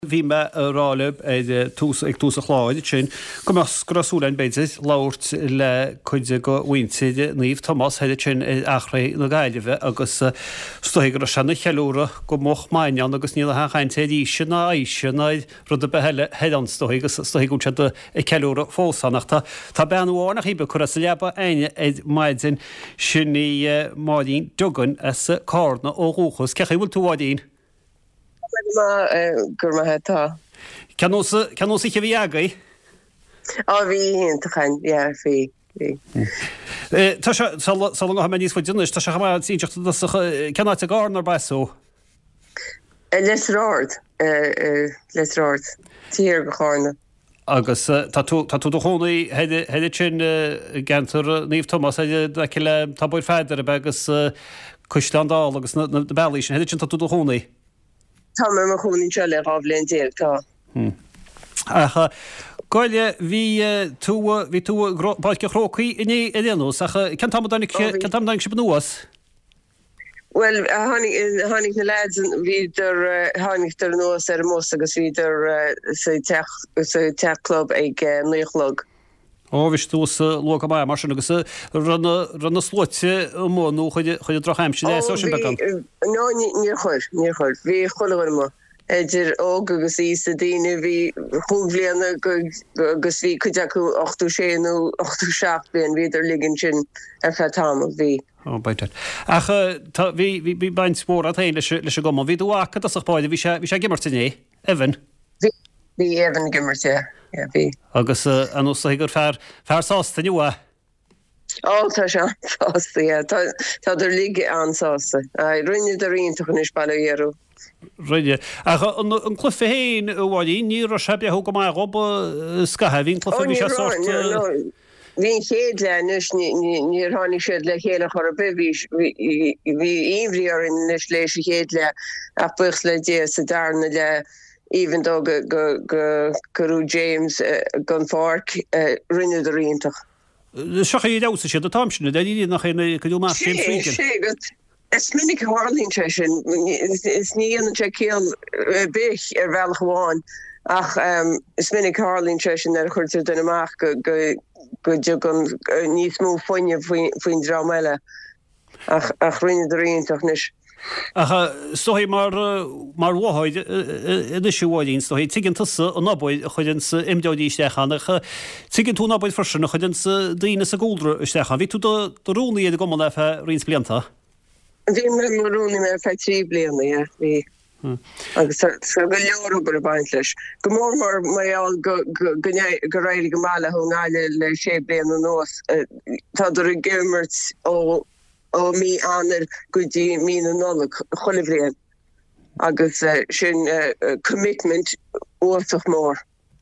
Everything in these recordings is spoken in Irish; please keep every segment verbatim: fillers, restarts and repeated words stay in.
Bhí me rálib ag tús a chláid sin go grasúlainn beidir láirt le chuide go bhainte níomh Thomas heidir sin achraí na gaiileheh agus stoigh go sena cheúra go moch maiineán agus níl a chainte íise na éise na rud a beheile head an stoigh agus stoigh go tead i ceúra fósannachta. Tá benúánach híbe chu sa leaba aine ag maidin sinní máín dugan as cárna ó rúchas cecha bhfuil tú bháidín. Ma gur ma heta. Can osa can osa che viagai? Oh vi hintachain, ja, fi. Eh ta sha sal sal ngo hamanis fo dinnes ta sha hama sin jacht da can at garner baso. Les rord. Eh les rord. Tier gehorne. Agus ta tu ta tu do honi hede hede chin ganter Níomh Thomas hede da kele taboy fader bagus kushtandal agus na balishin hede chin ta tu do honi. Támar mar chuúin teile rábhlíonn déagtá. Acha Gáile bhí tú bhí tú báidce chrócaí iní éanús acha cean tam danig cean tam danig sib nuas? Well, hánig na lads bhíidir hánig nuas ar mós agus bhíidir sa tech club ag nuochlog. Ó bhís tú loga mai mar sin agus runna slóite mónú chuide drochaim sin é sin began. No, níor chuir, níor chuir. Bhí choilehar mo. Idir óg agus í sa daine bhí chúbblianna agus bhí chuide acu ochtú séanú ochtú seach bliain bhíidir ligann sin ar fetáma bhí. Ó baite. Acha bhí bhí baint spór a taine leis go bhí dúhacha asach páide bhí sé gimartané, Evan? Bhí Evan gimmarte. Yeah, bhí. Agus an ús gur fear fear sásta nua. Ó tá se sásta, tá idir lige ansásta. Rinne do rionach is bailíarú. Rinne. An clufa héin bháilí ní ro se beú go mai rob scathe hín clufa bhí se sásta. Bhín chéad le nus níor tháinig siad le chéile chorbe bhí imhríar in nus lééis chéad le ach buchs le dé sa darna le even though go go go Guru James uh, gun fork uh, rinne de rintach. Scha je dous sé de tamsne, dat die nach in go ma friken. Es minnig Harling session is nie an chekeel big er wel gewoon. Ach um is minnig Harling session er chuir den maach go go go gun ní smó fonje foin dramelle. Ach ach rinne de rintach nis. Acha stohí mar mar bhhaid i siúháidín stohí tuigeann tusa an nabáid chuidann sa imdeodí isteachchanach tuigeann tú nabáid freisin chuidann sa daoine sa gúldra isteachchan. Bhí tú do rúnaí iad go le fe rins blianta? Bhí mar rúnaí mar fe trí bliana, bhí. Agus go leor gur a baint leis. Go mór mar maiall go réidir go mála chun gáile le sé bliana nós. Tá idir a gimmert ó ó mí anar gotí mí nola choilehléan agus sin commitment uach mór.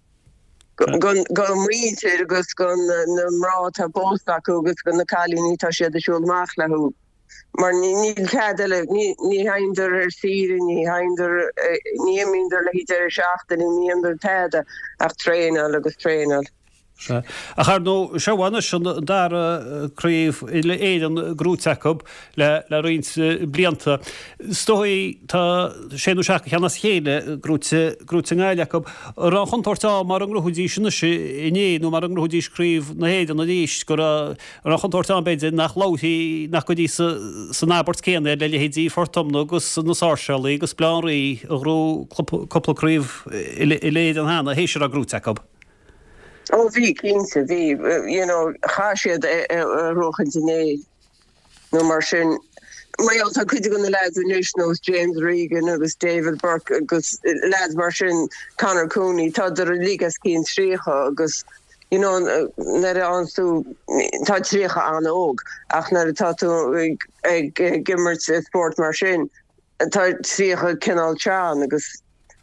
Gon mríte agus gon na mrá tá bóstach agus gon na cálíní tá siad a siúlmach lethú. Mar níl cadile ní haidir ar síre, ní haidir ní míidir le hiidir seachtain ní idir teide ach tréinal agus tréinal. A char nó sehána sin dar críomh le éan grúteachb le le rins blianta. Stoí tá séú seach cheanna chéile grúte gáileachb ran chuntórtá mar an grúdí sinna iné nó mar an grúdí scríomh na héidir na díis gur ran chuntórtá beidir nach láthí nach go dtí san nábart céanna le lehédí fortomna agus nasáseala agus bleanraí a rú coppla i léad an hána hééisir a grúteachb. Oh, vi klinse vi, you know, chaisiad rochan diné. No mar sin, mai alta cuidig an lads in Nus James Regan agus David Burke agus lads mar sin Conor Cooney, tá ar a ligas cín trícha agus, you know, nar ansú tá trícha an óg, ach nar tá tú ag gimmert sport mar sin, tá trícha Kenal Chan agus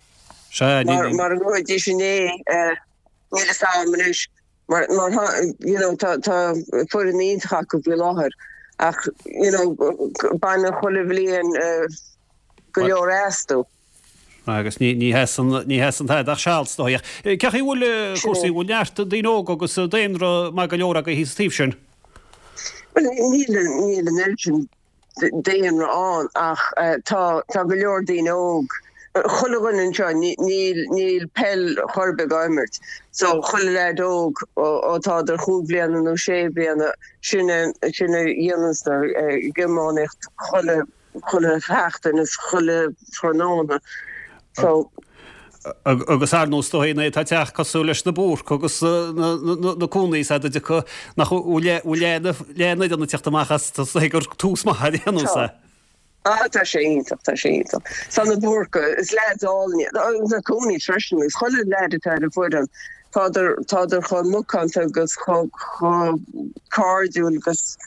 mar an goid di sinné, Níl sámanis mar mar you know tá tá fu an íontrach go bhí láthair ach you know bainna choilehléon go leor éastú. Agus ní ní hesan ní hesan thaid ach seals dóach. Ceach bhfuil cuasaí bhfuil neart daoinóg agus daonra má go leor a go hí tíobh sin? Well níl níl an elsin déanra an ach tá tá go leor daoinóg cholle an John níl pell chorbe goimert. So cholle le doog ó tá der choblian an ó sé blianana sinnne sinnne Jenster gemánicht cholle cholle fechten is cholle fornone. So agus ar nó stohéna tá teach cosú leis na búr agus naúnaí a chu nach léana anna teachtamachchas gur túsmacha anúsa. Ah, tá sé ítach tá sé ítach. San na búrca is leáilne na cúnaí fresin is cholle leide a fudan. Táidir táidir chu mucanta agus cardúil agus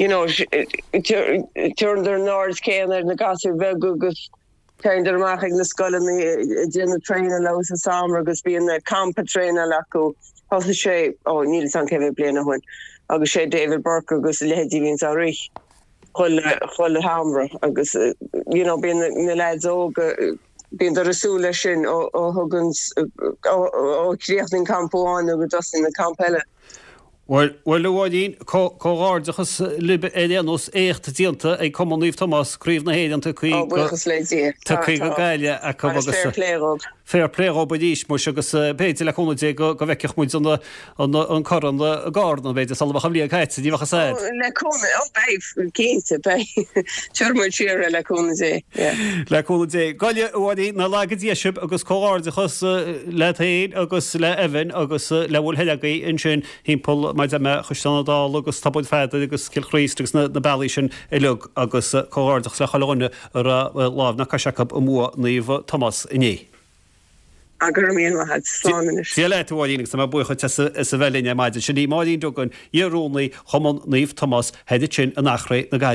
tuidir náir céan na gasú bheith agus Kinder maach na skolle dinne trainer la a sam agus bí na campa trainer la go of the sé ó níl san ke blina hunn agus sé David Burke agus ledi vín a ri cholle cholle hamra agus you know bí na leids óg bí der resúle sin ó hogens ó kriachtin campoáin agus dustin na campelle. Well leháin choáardachas libe éanús écht dianta ag comíomh Thomas críomh na héidiranta chuí Tá chu go gaile a agus fair plérá díis mu agus béidir le chuna go go bheiceach muid an choran a gána beidir sal bcha líí caiite díhacha sé. Le chuna ó beibh cínta be tuirmid siar le chuna dé. Le chuna dé. Gaile bháí na lágad díisiib agus choáardachas le taon agus le evan agus le bhfuil heileagaí in sin hímpol maid me chustanadá agus tabbaid fed agus cilchríistegus na bailí sin ilug agus choáardach le chaáine ar láh na caiiseach ó mua naomh Thomas iné. Agur míon had sláin. Sí le bháínig sa bucha is a bhelíine maidide sin ní máín dogan írónaí chomon naomh Thomas heidir sin a nachré na